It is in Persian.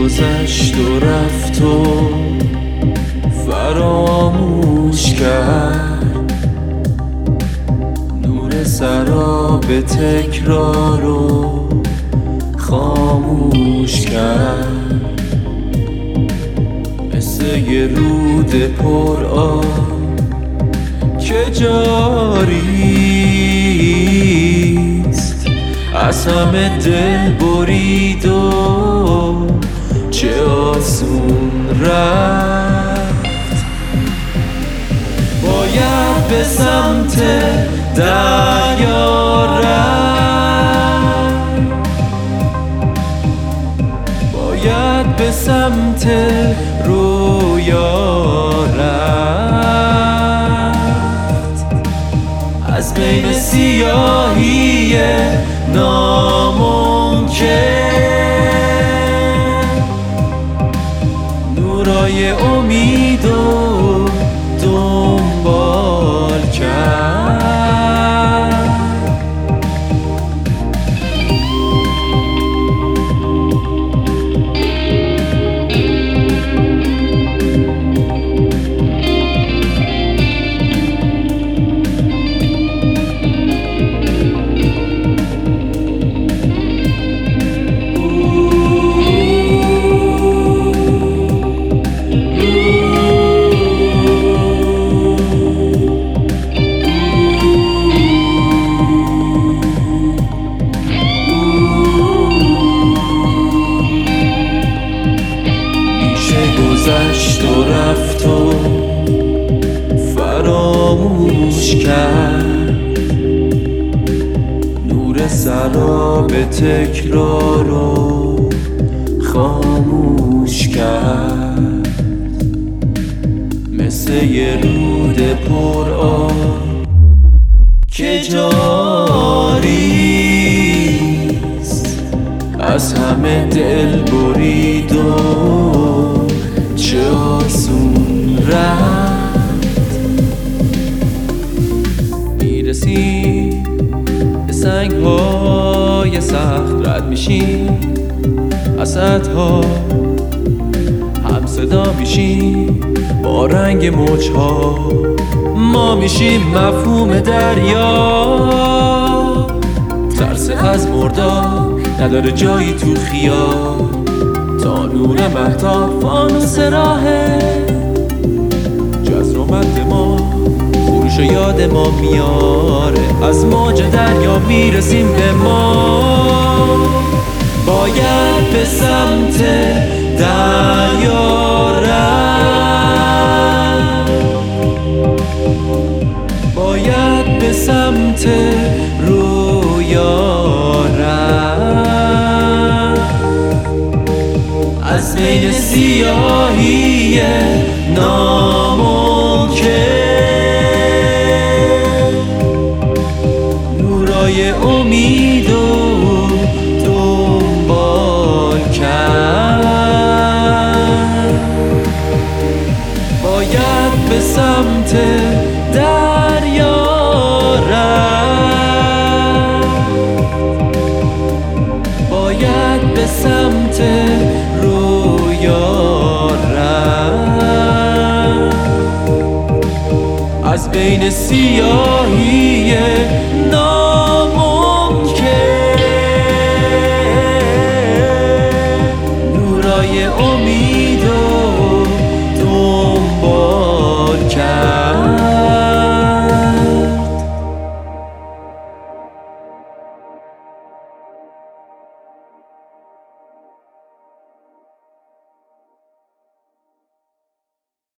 گذشت و رفت و فراموش کرد، نور سراب تکرار رو خاموش کرد. مثل یه رود پر آب که جاریست، از همه دل برید و چه آسون رفت. باید به سمت دریا رفت، باید به سمت رویا رفت. از بین سیاهی ناممکن نورای امید و دنبال کرد. گذشت و رفت و فراموش کرد، نور سراب تکرار رو خاموش کرد. مثل یه رود پر آب که جاریست، از همه دل برید و چه آسون رفت. میرسیم به سنگ‌های سخت، رد میشیم اسدها، هم صدا میشیم با رنگ موجها. ما میشیم مفهوم دریا، ترس از مردار نداره جایی تو خیال. تا نور مهتاب فانوس راهه، جزر و مد ما خروش و یاد ما میاره. از موج دریا میرسیم به ما، باید به سمت دریا رفت، باید به سمت رویا رفت. از بین سیاهی ناممکن نورای امید و دنبال کرد. باید به سمت دریا رفت، باید به سمت رویا رفت. از بین سیاهی نام